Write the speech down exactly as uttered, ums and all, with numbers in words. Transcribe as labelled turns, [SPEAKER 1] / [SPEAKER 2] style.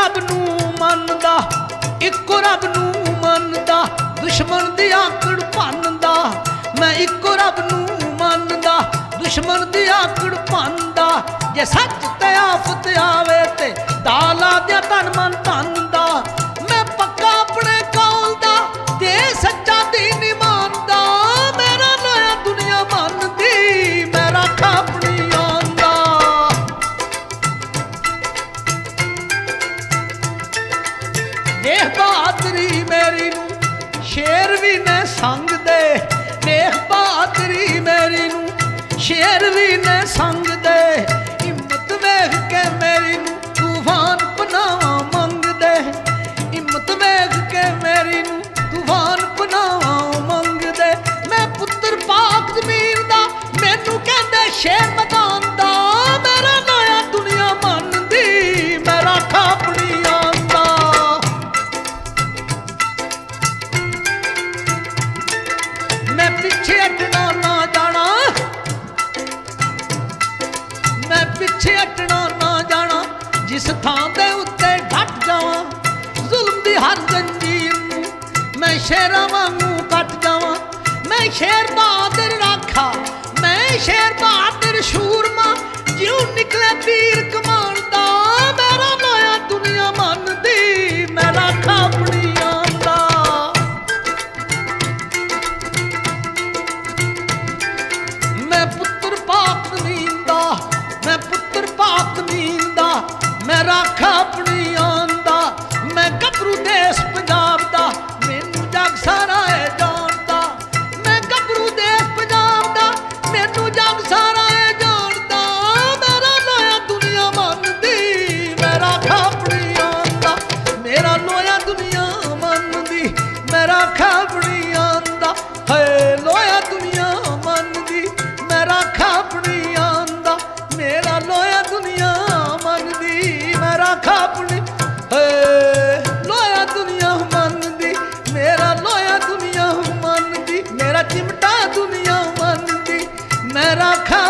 [SPEAKER 1] रब नूं मनदा, इक्को रब नूं मनदा, दुश्मन दी आकड़ भनदा। मैं इक्को रब नूं मनदा, दुश्मन दी आकड़ भनदा। जे सच ते आफत आवे ते दाला दिया तन मन धन दा। मैं पक्का अपने कौल दा ते सच्चा दीन ईमान दा। मेरा लोया दुनिया मनदी, मैं रख अपनी आन दा। देख बहादरी मेरी नूं शेर भी ने संग दे। देख बहादरी मेरी नूं शेर भी ने संग दे। हिम्मत वेख के मेरी नूं तूफान पनावा मंग दे। हिम्मत वेख के मेरी नूं तूफान पनावा मंग दे। मैं पुत्र पाक जमीर दा, मैनू कहंदे शेर मैदान दा। मेरा लोया दुनिया मनदी, मैं रख अपनी आन दा। मैं पिछे हटना ना जाना, मैं पिछे हटना ना जाना। जिस थां दे उत्ते डट जावां, जुल्म दी हर जंजीर नूं मैं शेरां वांगू कट जावां। मैं शेर बहादुर राखा, मैं शेर बहादुर शूरमा। जिਉਂ निकले तीर कमान दा। मेरा लोया दुनिया मनदी, मैं रख अपनी आन दा। मैं पुत्र पाक जमीन दा, मैं पुत्र पाक जमीन दा। मैं रख अपनी आन दा। मैं गभरू देश पंजाब दा, मैनू जग सारा है जानदा। मैं गभरू देश पंजाब दा, मैनू जग सारा है जानदा। मेरा लोया दुनिया मनदी, मैं रख अपनी आन दा। मेरा लोया दुनिया मनदी, मैं रख अपनी आन दा। है लोया दुनिया मनदी, मैं रख अपनी आन दा। मेरा लोया दुनिया मनदी, मैं रख अपनी है लोया दुनिया मनदी। मेरा लोया दुनिया मनदी, मेरा चिमटा दुनिया मनदी, मैं रख